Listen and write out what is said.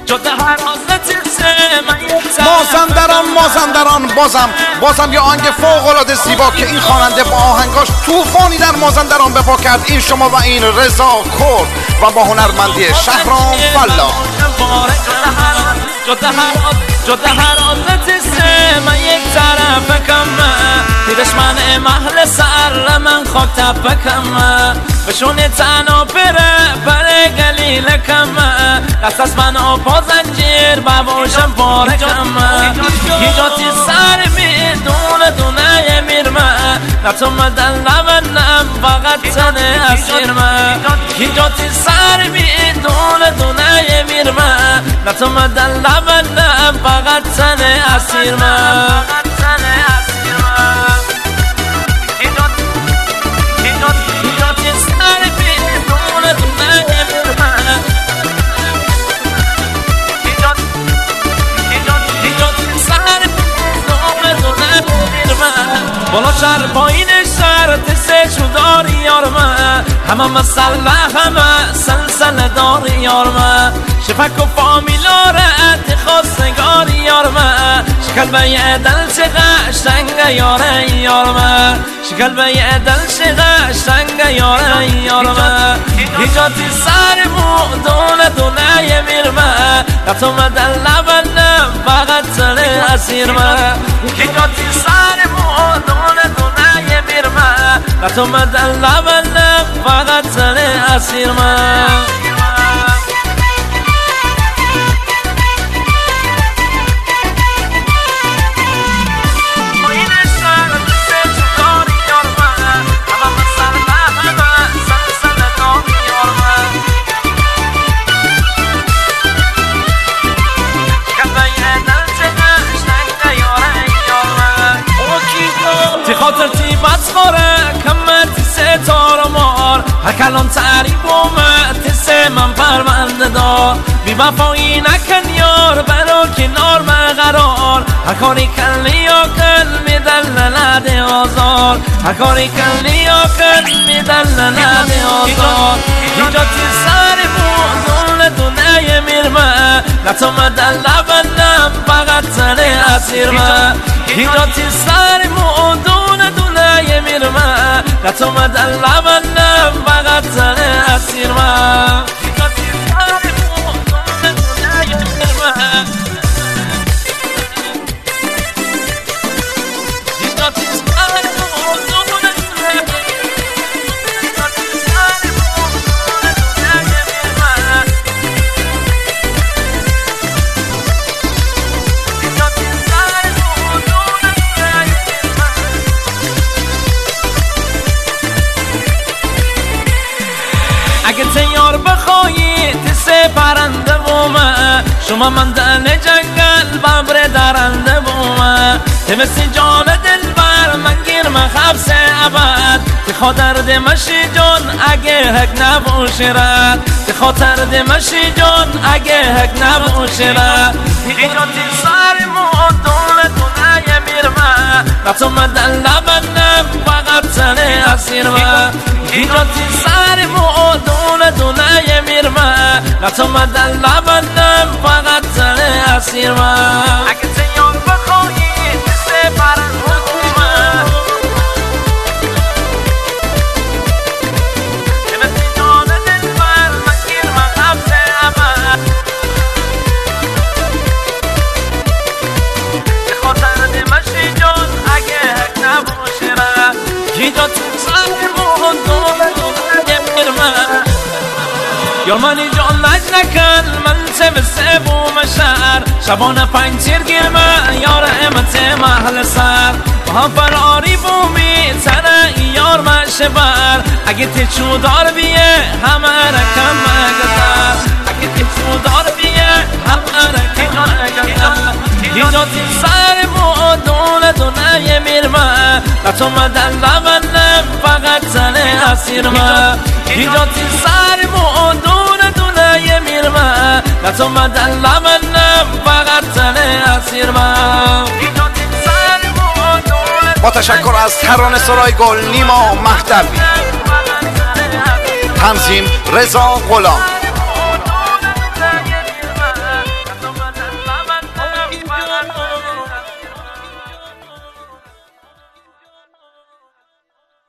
مازندران بازم یه آهنگ فوق‌العاده زیبا که این خواننده با آهنگاش طوفانی در مازندران به پا کرد. این شما و این رضا کرد و با هنرمندی شهرام فلا. جده هر آدت سه من یک طرف کمه دیدش من محل سر من خاک تپکمه بشونه تنها پره گلیل کمه دست از من آپا زنجیر بباشم پاره کمه هیجاتی سر می دونه میرمه نتو مدن لبنم فقط تنه اسیرمه هیجاتی سر می دونه میرمه نتو مدن لبنم فقط تنه اسیرمه بالا شهر پایین شهر تسه شداری یارمه همه مسلح همه سلسله داری یارمه شفک و فامیلاره خواستگاری یارمه شکل به یه دل چه قشنگ یاره یارمه شکل به یه دل چه قشنگ یاره یارمه هیجاتی سر مو دونه میرمه نتو مدن لبنم فقط تنه اسیرمه هیجاتی سر مو دونه میرمه نتو مدن لبنم فقط تنه اسیرمه خاطر تی بسخوره کمت سه تار مار هر کلان تعریفومه سه من پرونده دار بی وفایی نکن یار برا کنار مقرار هر کاری کلی یا کل میدن نده آزار هر کاری کلی یا کل میدن نده آزار هیجاتی سر بود دونه میرمه نتو مدن لبنم فقط تنه اسیرمه هیجاتی سر بود دونه میرمه نتو مدن لبنم فقط تنه اسیرمه اگه تیار بخوایی تسه پرنده بومه شما من دن جنگل ببر درنده بومه تمسی جان دل بر من گیرم خبس ابد تی خاطر دمشی جان اگه حق نبوشه رد تی خاطر دمشی جان اگه حق نبوشه رد هیجاتی سر مون دونه میرمه نتو مدن لبنم فقط تنه اسیرمه هیجاتی سر مون دونه میرمه نتو مدن لبنم فقط تنه اسیرمه اگه تیار بخوایی تسه پرنده بومه تمسی جان دل بر من گیرم خبس ابد تی خاطر دمشی جان اگه حق نبوشه رد هیجاتی سر مون دونه میرمه یار منی جان لج نکن من چه بسه بوم شهر شبانه پنچیر گیرمه یار امت محل سر با هم فراری بومی تره یار مشه بر اگه تی چودار بیه همه رکم مگذر اگه تی چودار بیه همه رکم مگذر هیجاتی سر مو دونه میرمه نتو مدن لبنم فقط تنه اسیرمه هیجاتی سر مو دونه میرمه نتو مدن لبنم فقط تنه اسیرمه با تشکر از ترانه سرای گل نیما مهدوی، تنظیم رضا غلام.